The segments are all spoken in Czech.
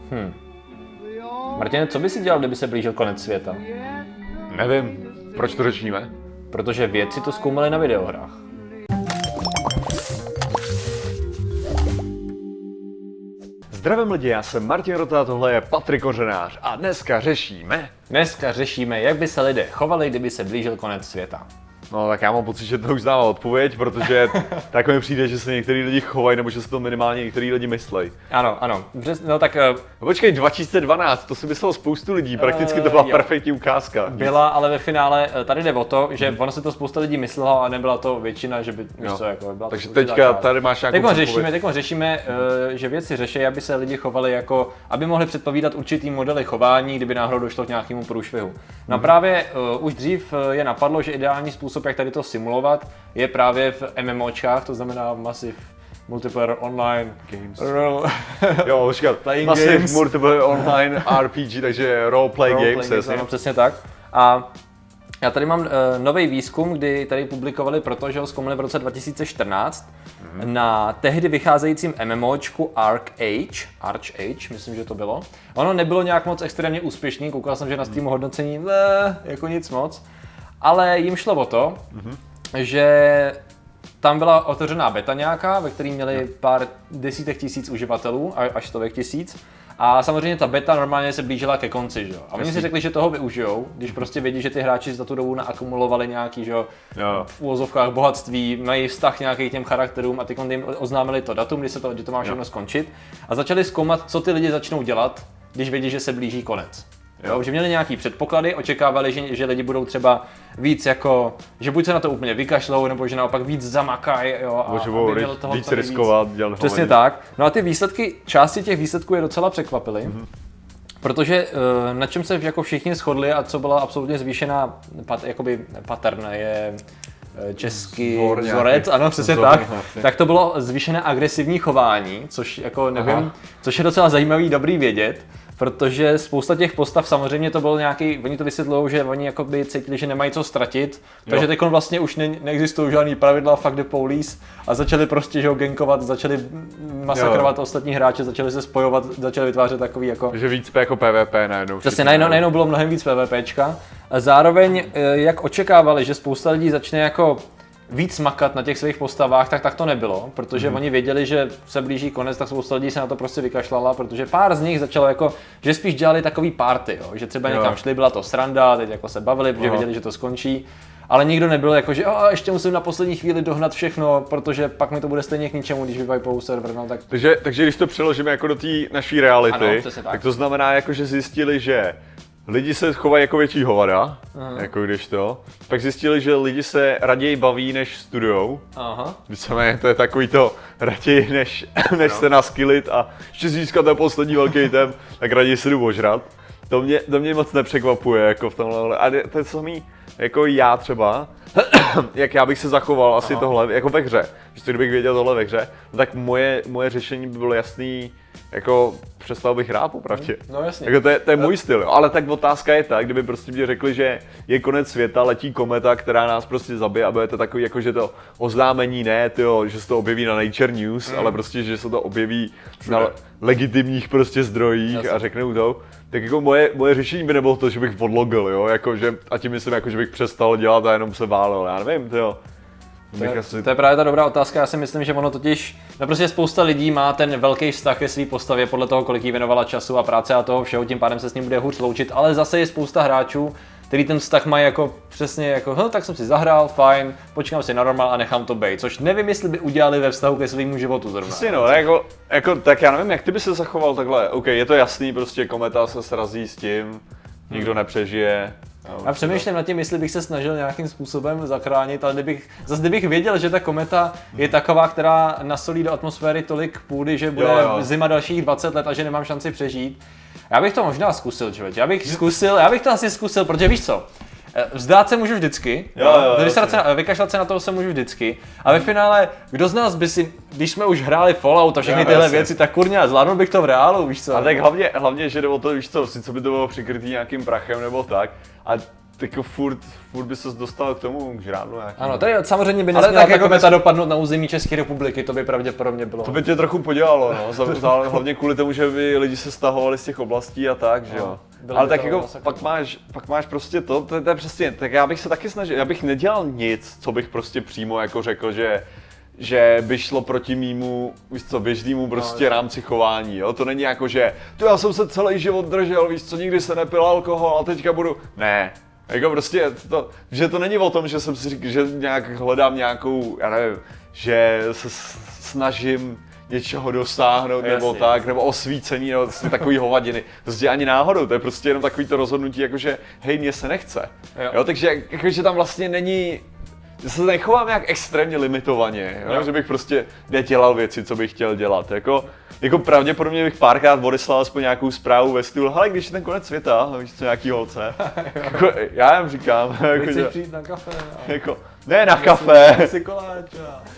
Martine, co by si dělal, kdyby se blížil konec světa? Nevím, proč to řečíme? Protože vědci to zkoumali na videohrách. Zdravím lidi, já jsem Martin Rota, tohle je Patrik Kořenář a dneska řešíme, jak by se lidé chovali, kdyby se blížil konec světa. No tak já mám pocit, že to už znám odpověď, protože tak mi přijde, že se některý lidi chovají, nebo že se to minimálně některý lidi myslejí. Ano, no tak... No počkej, 2012, to si myslelo spoustu lidí, prakticky to byla perfektní ukázka. Byla, ale ve finále tady jde o to, že ono si to spousta lidí myslelo a nebyla to většina, že by něco jako byla. Takže teďka tady máš nějakou Teď řešíme, že věci řeší, aby se lidi chovali jako, aby mohli předpovídat určitý modely chování, kdyby náhodou došlo k nějakému průšvihu. No právě už dřív je napadlo, že ideální způsob, jak tady to simulovat, je právě v MMOčkách, to znamená Massive Multiplayer Online Games. Jo, Massive Multiplayer Online RPG, takže Roleplay Games. Ano, přesně tak. A já tady mám nový výzkum, kdy tady publikovali, protože ho zkoumali v roce 2014 na tehdy vycházejícím MMOčku Arch Age, myslím, že to bylo. Ono nebylo nějak moc extrémně úspěšný, koukal jsem, že na Steamu hodnocení jako nic moc, ale jim šlo o to, že tam byla otevřená beta nějaká, ve které měli pár desítek tisíc uživatelů, až stovek tisíc. A samozřejmě ta beta normálně se blížila ke konci, že jo. A oni si řekli, že toho využijou, když prostě vědí, že ty hráči za tu dobu naakumulovali nějaký, že jo, v úvozovkách bohatství, mají vztah nějaký k těm charakterům a ty jim oznámili to datum, kdy to má všechno skončit. A začali zkoumat, co ty lidi začnou dělat, když vědí, že se blíží konec. Jo, že měli nějaký předpoklady, očekávali, že lidi budou třeba víc jako, že buď se na to úplně vykašlou, nebo že naopak víc zamakají, jo, a že budou víc riskovat, dělat. Přesně tak. No a ty výsledky, části těch výsledků je docela překvapily, protože na čem se jako všichni shodli a co byla absolutně zvýšená pattern je český vzorec, ano, přesně tak. Tak to bylo zvýšené agresivní chování, což jako nevím, což je docela zajímavý, dobrý vědět. Protože spousta těch postav samozřejmě to byl nějaký, oni to vysvětlují, že oni jakoby cítili, že nemají co ztratit, takže teď vlastně už neexistují žádný pravidla, fuck the police a začali prostě, že ho gankovat, začali masakrovat ostatní hráče, začali se spojovat, začali vytvářet takový jako... Takže víc jako PvP najednou. Přesně, najednou bylo mnohem víc PvPčka a zároveň, jak očekávali, že spousta lidí začne jako víc makat na těch svých postavách, tak to nebylo, protože oni věděli, že se blíží konec, tak spousta lidí se na to prostě vykašlala, protože pár z nich začalo jako, že spíš dělali takový party, jo, že třeba někam šli, byla to sranda, teď jako se bavili, protože věděli, že to skončí, ale nikdo nebyl jako, že ještě musím na poslední chvíli dohnat všechno, protože pak mi to bude stejně k ničemu, když vyvajpou server, no tak. Takže když to přeložíme jako do té naší reality, tak to znamená jako, že zjistili, že lidi se chovají jako větší hovada, jako když to. Pak zjistili, že lidi se raději baví, než studujou. Víceméně to je takový to raději, než se naskylit a ještě získat ten poslední velký item, tak raději se jdu ožrat. To mě moc nepřekvapuje jako v tomhle, a to je samý jako já třeba, jak já bych se zachoval asi tohle, jako ve hře. Že kdybych věděl tohle ve hře, tak moje řešení by bylo jasný, jako přestal bych hrát popravdě. No jasně. Jako to je můj styl, jo. Ale tak otázka je ta, kdyby prostě mě řekli, že je konec světa, letí kometa, která nás prostě zabije a budete takový, jako že to oznámení ne, tyjo, že se to objeví na Nature News, ale prostě, že se to objeví na legitimních prostě zdrojích a řeknou to. Tak jako moje řešení by nebylo to, že bych odlogil, jo, jakože, a tím myslím, jako, že bych přestal dělat a jenom se válel, já nevím, tyjo. To je právě ta dobrá otázka, já si myslím, že ono totiž, prostě spousta lidí má ten velký vztah ke své postavě podle toho, kolik jí věnovala času a práce a toho všeho, tím pádem se s ním bude hůř loučit, ale zase je spousta hráčů, který ten vztah mají jako přesně jako, tak jsem si zahrál, fajn, počkám si na normál a nechám to bejt, což nevím, jestli by udělali ve vztahu ke svému životu zrovna. Přesně no, jako, tak já nevím, jak ty by se zachoval takhle, OK, je to jasný, prostě kometa se srazí s tím, nikdo nepřežije. Já přemýšlím nad tím, jestli bych se snažil nějakým způsobem zachránit, ale kdybych věděl, že ta kometa je taková, která nasolí do atmosféry tolik půdy, že bude zima dalších 20 let a že nemám šanci přežít. Já bych to možná zkusil, člověče. Já bych to asi zkusil, protože víš co? Vzdát se můžu vždycky, vykašlat se na toho se můžu vždycky. A ve finále, kdo z nás by si, když jsme už hráli Fallout a všechny tyhle věci, tak kurňa, zvládnul bych to v reálu, víš co? A tak hlavně, že jde o to, víš co, sice by to bylo přikrytý nějakým prachem nebo tak, a jako furt by ses dostal k tomu, k žrádlu nějaký. Ano, tady samozřejmě by nesměla ta kometa dopadnout na území České republiky, to by pravděpodobně bylo. To by tě trochu podělalo, no, hlavně kvůli tomu, že by lidi se stahovali z těch oblastí a tak, že jo. Ale tak jako pak máš prostě to je přesně, tak já bych se taky snažil, já bych nedělal nic, co bych prostě přímo jako řekl, že by šlo proti mýmu, víš co, běžnému prostě rámci chování, jo? To není jako, že já jsem se celý život držel, víš co, nikdy se nepil alkohol a teďka budu, ne. Jako prostě, že to není o tom, že jsem si říkal, že nějak hledám nějakou, já nevím, že se snažím něčeho dosáhnout, nebo tak, nebo osvícení, nebo takový hovadiny. Prostě ani náhodou, to je prostě jenom takový to rozhodnutí, jakože hej, mně se nechce. Jo, takže jakože tam vlastně není, já se nechovám nějak extrémně limitovaně, jo? Že bych prostě nedělal věci, co bych chtěl dělat. Jako pravděpodobně bych párkrát odeslal aspoň nějakou zprávu ve stylu, hele, když je ten konec světa, víš co, nějaký holce. Jako, já jim říkám, jako, že přijít na kafe. Jako, ne na kafe. Si koláč.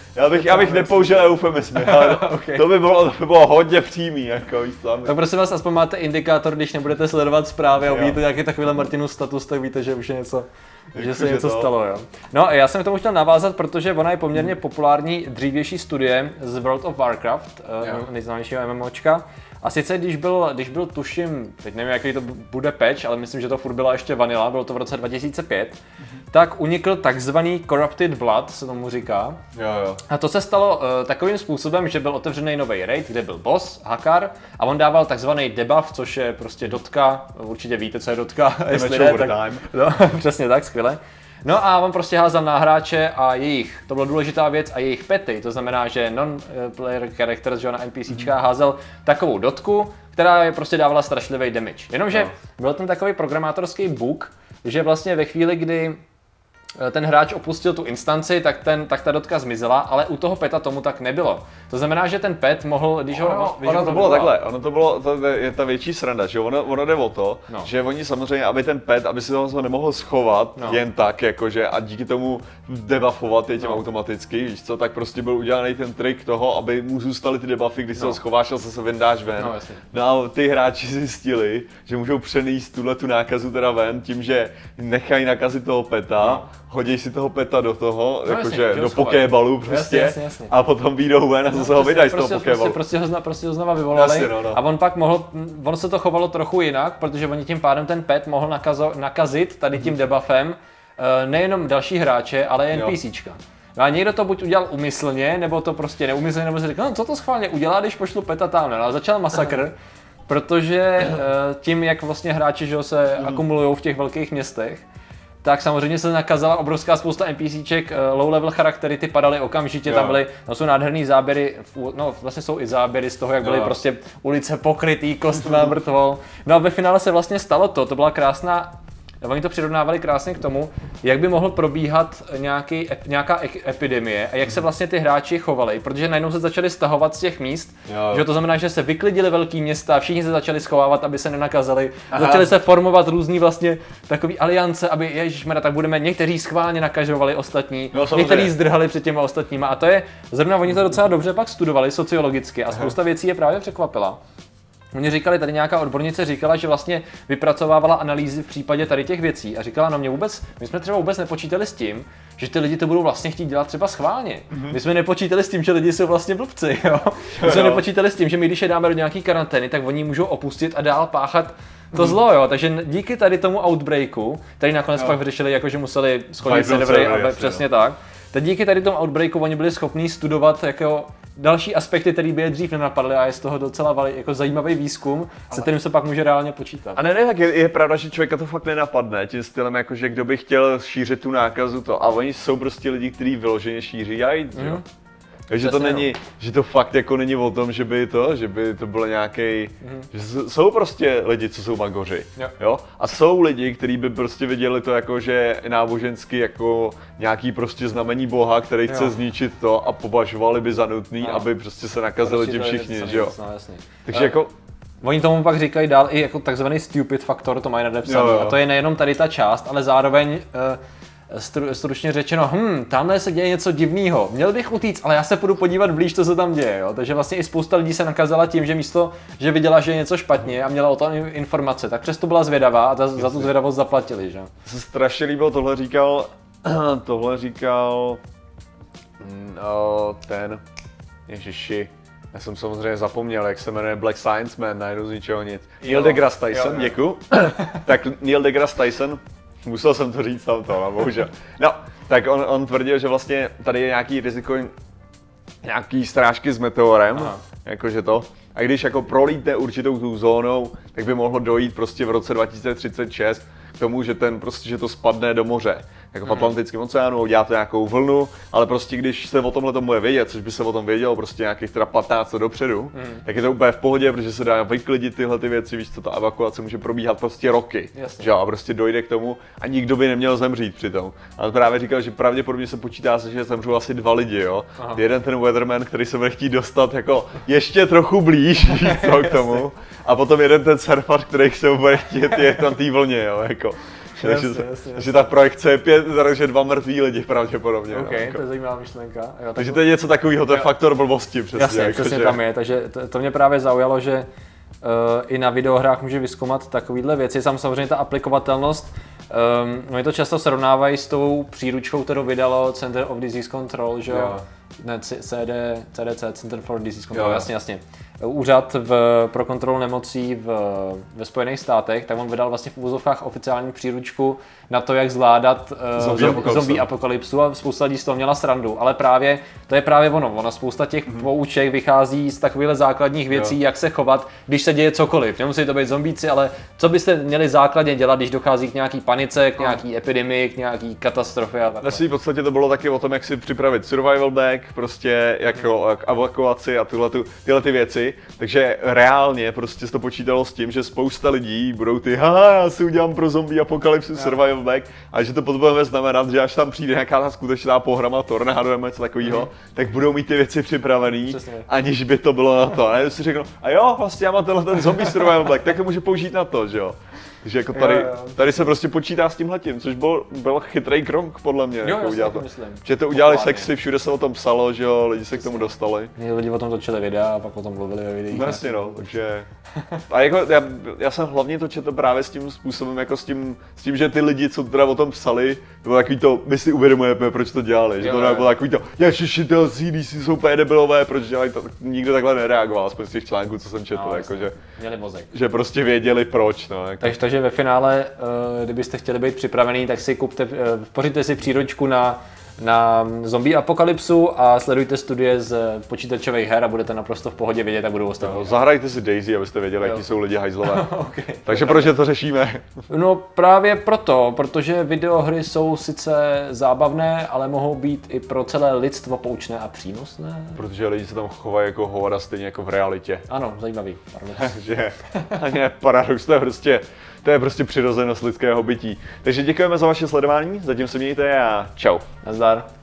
Já bych nepoužil eufemismy, ale okay. to by bylo hodně přímý, jako víš co. Tak prosím vás, aspoň máte indikátor, když nebudete sledovat zprávy a uvidíte nějaký takovýhle Martinův status, tak víte, že už je něco. Že se něco stalo, jo. No já jsem k tomu chtěl navázat, protože ona je poměrně populární dřívější studie z World of Warcraft, nejznámějšího MMOčka. A sice když byl tuším, teď nevím jaký to bude patch, ale myslím, že to furt byla ještě vanilla, bylo to v roce 2005, tak unikl takzvaný Corrupted Blood, se tomu říká. Jo. A to se stalo takovým způsobem, že byl otevřený nový raid, kde byl boss, Hakar, a on dával takzvaný debuff, což je prostě dotka, určitě víte, co je dotka, jestli ne, tak, no, přesně tak, skvěle. No a on prostě házal na hráče a to byla důležitá věc, a jejich pety, to znamená, že non-player characters, že na NPCčka házel takovou dotku, která je prostě dávala strašlivý damage. Jenomže byl ten takový programátorský bug, že vlastně ve chvíli, kdy ten hráč opustil tu instanci, tak ta dotka zmizela, ale u toho peta tomu tak nebylo. To znamená, že ten pet mohl, když ho... Ono to bylo takhle, to je ta větší sranda, že ono jde o to, že oni samozřejmě, aby ten pet, aby si toho nemohl schovat jen tak, jakože a díky tomu debuffovat je tím automaticky, víš co, tak prostě byl udělaný ten trik toho, aby mu zůstaly ty debuffy, když se ho schováš a se vyndáš ven. No a ty hráči zjistili, že můžou přenést tu nákazu teda ven tím, že nechají nakazit toho peta, hodí si toho peta do toho, jakože do pokébalu prostě, jasně. A potom vyjdou ven a zase ho vydají z toho pokébalu. Prostě ho znova vyvolali a on pak on se to chovalo trochu jinak, protože oni tím pádem ten pet mohl nakazit tady tím debuffem nejenom další hráče, ale i NPCčka. No a někdo to buď udělal úmyslně, nebo to prostě neúmyslně, nebo si řekl, no co to schválně udělá, když pošlu peta tam, ale začal masakr, protože tím, jak vlastně hráči že se akumulují v těch velkých městech, tak samozřejmě se nakazala obrovská spousta NPCček, low-level charaktery, ty padaly okamžitě, tam jsou nádherný záběry, vlastně jsou i záběry z toho, jak byly prostě ulice pokrytý kostma mrtvol. No a ve finále se vlastně stalo to byla krásná, oni to přirovnávali krásně k tomu, jak by mohl probíhat nějaká epidemie a jak se vlastně ty hráči chovali, protože najednou se začali stahovat z těch míst, že to znamená, že se vyklidili velký města, všichni se začali schovávat, aby se nenakazili, začaly se formovat různý vlastně takový aliance, aby ježišmarja, tak budeme, někteří schválně nakažovali ostatní, někteří zdrhali před těma ostatníma a to je, zrovna oni to docela dobře pak studovali sociologicky a spousta věcí je právě překvapila. Oni říkali, tady nějaká odbornice říkala, že vlastně vypracovávala analýzy v případě tady těch věcí a říkala, no my jsme třeba vůbec nepočítali s tím, že ty lidi to budou vlastně chtít dělat třeba schválně. My jsme nepočítali s tím, že lidi jsou vlastně blbci, jo. My jsme nepočítali s tím, že my když je dáme do nějaký karantény, tak oni můžou opustit a dál páchat to zlo, jo. Takže díky tady tomu outbreaku, tady nakonec pak vyřešili, jako že museli schodit servery a přesně tak. Tak díky tady tomu outbreaku oni byli schopní studovat jako další aspekty, které by je dřív nenapadly a je z toho docela jako zajímavý výzkum, se kterým se pak může reálně počítat. A ne, tak je pravda, že člověka to fakt nenapadne tím stylem, jakože kdo by chtěl šířit tu nákazu to a oni jsou prostě lidi, kteří vyloženě šíří AIDS, jo. Takže to není, že to fakt jako není o tom, že by to bylo nějaký, že jsou prostě lidi, co jsou magoři, jo? A jsou lidi, kteří by prostě viděli to jako, že nábožensky jako nějaký prostě znamení Boha, který chce zničit to a považovali by za nutný, aby prostě se nakazili ti všichni, že jo? Takže jako oni tomu pak říkají dál i jako takzvaný stupid faktor, to mají nadepsaný. A to je nejenom tady ta část, ale zároveň stručně řečeno, tamhle se děje něco divného, měl bych utíct, ale já se půjdu podívat blíž, co se tam děje, jo? Takže vlastně i spousta lidí se nakazala tím, že místo, že viděla, že je něco špatně a měla o tom informace, tak přesto byla zvědavá a za tu zvědavost zaplatili, že? Se strašně líbilo, tohle říkal ten, ježiši, já jsem samozřejmě zapomněl, jak se jmenuje Black Science Man, najednou z ničeho nic. Neil deGrasse Tyson, děkuju. Tak Neil deGrasse Tyson, musel jsem to říct tamto, bohužel. No, tak on tvrdil, že vlastně tady je nějaký riziko, nějaký srážky s meteorem, jakože to. A když jako prolítne určitou tu zónou, tak by mohlo dojít prostě v roce 2036 k tomu, že že to spadne do moře. Jako v Atlantickém oceánu, udělá to nějakou vlnu, ale prostě když se o tomhle bude vědět, což by se o tom vědělo prostě nějakých teda 15 let dopředu, tak je to úplně v pohodě, protože se dá vyklidit tyhle ty věci, víš co, ta evakuace může probíhat prostě roky. Že? A prostě dojde k tomu a nikdo by neměl zemřít přitom. Ale právě říkal, že pravděpodobně se počítá se, že zemřou asi 2 lidi, jo. Jeden ten weatherman, který se bude chtít dostat jako ještě trochu blíž k tomu, a potom jeden ten surfer, který se bude chtít jet na té vlně, jo, jako. Takže ta projekce je 5, takže 2 mrtví lidi pravděpodobně. OK, jako. To je zajímavá myšlenka. Jo, takže to je něco takového, to je faktor blbosti přesně. Jasně, jako přesně že... tam je, takže to mě právě zaujalo, že i na videohrách může vyzkoumat takovýhle věci. Samozřejmě ta aplikovatelnost, oni to často srovnávají s tou příručkou, kterou vydalo Center of Disease Control, že jo? Ne, CDC, Center for Disease Control, jasně. Úřad pro kontrolu nemocí ve Spojených státech, tak on vydal vlastně v úvozovkách oficiální příručku na to, jak zvládat zombie apokalypsu a spousta lidí z toho měla srandu, ale to je právě ono, spousta těch pouček vychází z takovýchhle základních věcí, jak se chovat, když se děje cokoliv. Nemusí to být zombíci, ale co byste měli základně dělat, když dochází k nějaký panice, k nějaký epidemii, k nějaký katastrofě a takhle. V podstatě to bylo taky o tom, jak si připravit survival bag, prostě jako evakuaci a tyhle ty věci. Takže reálně prostě se to počítalo s tím, že spousta lidí budou já si udělám pro zombie apokalypsu survival bag, a že to potom bude znamenat, že až tam přijde nějaká ta skutečná pohroma, tornádo nebo něco takového, tak budou mít ty věci připravený, aniž by to bylo na to. A já si řeknu, a jo, vlastně já mám ten zombie survival bag, tak to můžu použít na to, že jo. Takže jako tady se prostě počítá s tímhletím, což byl chytrý krok podle mě. Jo, jako to myslím. Že to udělali sexy, všude se o tom psalo, že jo, lidi se k tomu dostali. Lidi o tom točili videa a pak o tom mluvili ve videích. Vlastně takže... A jako já jsem hlavně to četl právě s tím způsobem, jako s tím, že ty lidi, co teda o tom psali, bylo takový to, my si uvědomujeme, proč to dělali. Že to bylo takový to, ježiši, ty CDC jsou úplně debilové, proč dělají to, nikdo takhle nereagoval, aspoň z těch článků, co jsem četl, jakože... Měli mozek. Že prostě věděli proč, no. Jako. Takže ve finále, kdybyste chtěli být připravený, tak si pořiďte si příručku na zombie apokalypsu a sledujte studie z počítačových her a budete naprosto v pohodě vědět, jak budou ostatní. Zahrajte si Daisy, abyste věděli, jaký jsou lidi hajzlové. Okay. Takže proč to řešíme? No právě proto, protože videohry jsou sice zábavné, ale mohou být i pro celé lidstvo poučné a přínosné. Protože lidi se tam chovají jako hovada stejně jako v realitě. Ano, zajímavý. Takže paradox, to je prostě přirozenost lidského bytí. Takže děkujeme za vaše sledování, zatím se mějte a čau. Nazdar.